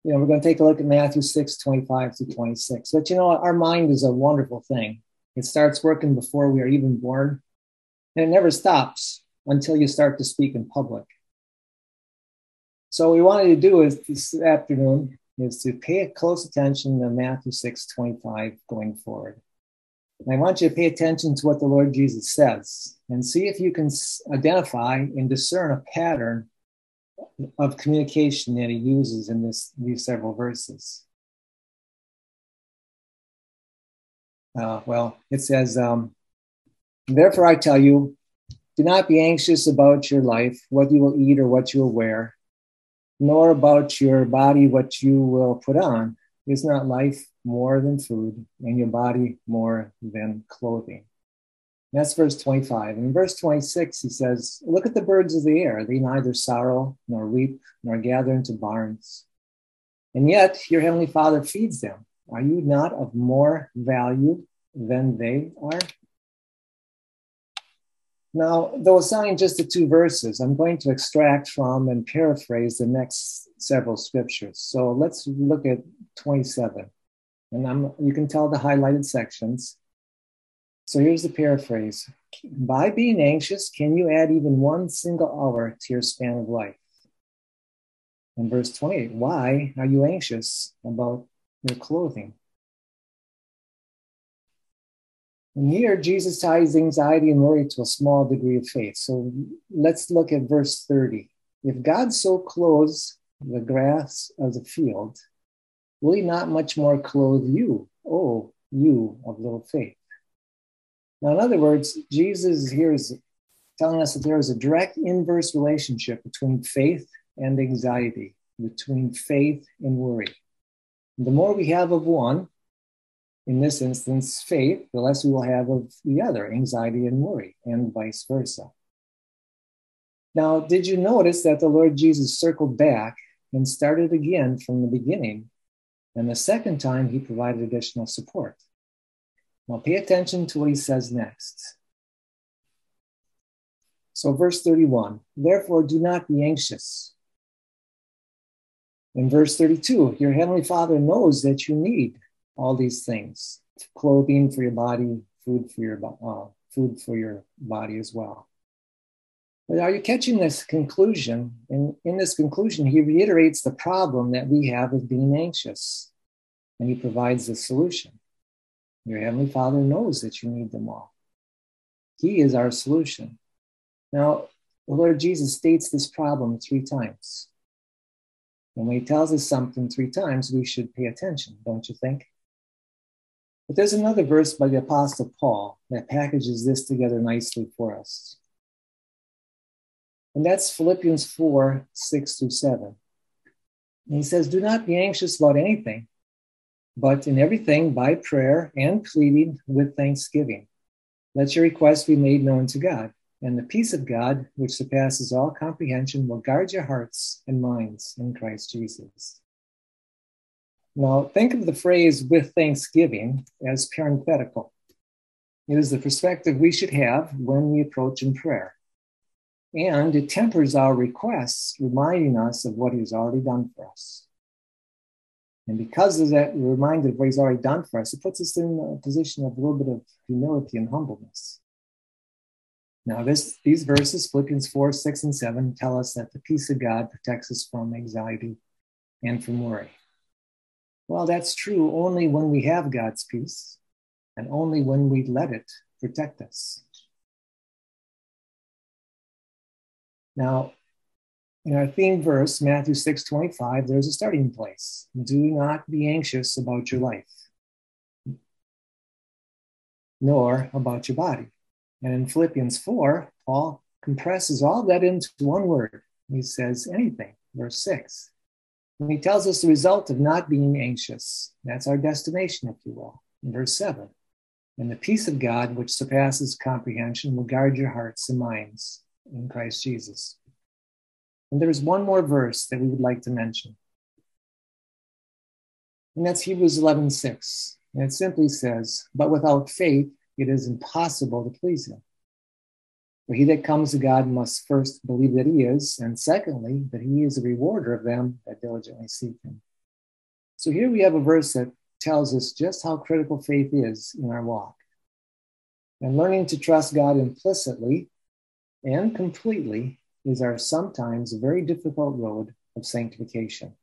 we're going to take a look at Matthew 6:25-26. But our mind is a wonderful thing. It starts working before we are even born, and it never stops until you start to speak in public. So what we wanted to do is this afternoon is to pay close attention to Matthew 6:25 going forward. And I want you to pay attention to what the Lord Jesus says and see if you can identify and discern a pattern of communication that he uses in these several verses. It says, therefore I tell you, do not be anxious about your life, what you will eat or what you will wear, nor about your body, what you will put on. Is not life more than food, and your body more than clothing? And that's verse 25. And in verse 26, he says, look at the birds of the air. They neither sorrow, nor reap, nor gather into barns. And yet your heavenly Father feeds them. Are you not of more value than they are? Now, though assigning just the two verses, I'm going to extract from and paraphrase the next several scriptures. So let's look at 27. And you can tell the highlighted sections. So here's the paraphrase. By being anxious, can you add even one single hour to your span of life? In verse 28, why are you anxious about your clothing? And here, Jesus ties anxiety and worry to a small degree of faith. So let's look at verse 30. If God so clothes the grass of the field, will he not much more clothe you, oh, you of little faith? Now, in other words, Jesus here is telling us that there is a direct inverse relationship between faith and anxiety, between faith and worry. The more we have of one, in this instance, faith, the less we will have of the other, anxiety and worry, and vice versa. Now, did you notice that the Lord Jesus circled back and started again from the beginning? And the second time, he provided additional support. Now, pay attention to what he says next. So, verse 31, therefore, do not be anxious. In verse 32, your heavenly Father knows that you need all these things, clothing for your body, food for your body as well. But are you catching this conclusion? And in this conclusion, he reiterates the problem that we have with being anxious, and he provides the solution. Your heavenly Father knows that you need them all. He is our solution. Now, the Lord Jesus states this problem 3 times. And when he tells us something 3 times, we should pay attention, don't you think? But there's another verse by the Apostle Paul that packages this together nicely for us. And that's Philippians 4, 6-7. And he says, do not be anxious about anything, but in everything by prayer and pleading with thanksgiving. Let your requests be made known to God, and the peace of God, which surpasses all comprehension, will guard your hearts and minds in Christ Jesus. Now, think of the phrase with thanksgiving as parenthetical. It is the perspective we should have when we approach in prayer. And it tempers our requests, reminding us of what he's already done for us. And because of that reminder of what he's already done for us, it puts us in a position of a little bit of humility and humbleness. Now, these verses, Philippians 4, 6, and 7, tell us that the peace of God protects us from anxiety and from worry. Well, that's true only when we have God's peace and only when we let it protect us. Now, in our theme verse, Matthew 6:25, there's a starting place. Do not be anxious about your life, nor about your body. And in Philippians 4, Paul compresses all that into one word. He says anything, verse 6. And he tells us the result of not being anxious. That's our destination, if you will, in verse 7. And the peace of God, which surpasses comprehension, will guard your hearts and minds in Christ Jesus. And there's one more verse that we would like to mention. And that's Hebrews 11:6. And it simply says, but without faith, it is impossible to please him. For he that comes to God must first believe that he is, and secondly, that he is a rewarder of them that diligently seek him. So here we have a verse that tells us just how critical faith is in our walk. And learning to trust God implicitly and completely is our sometimes very difficult road of sanctification.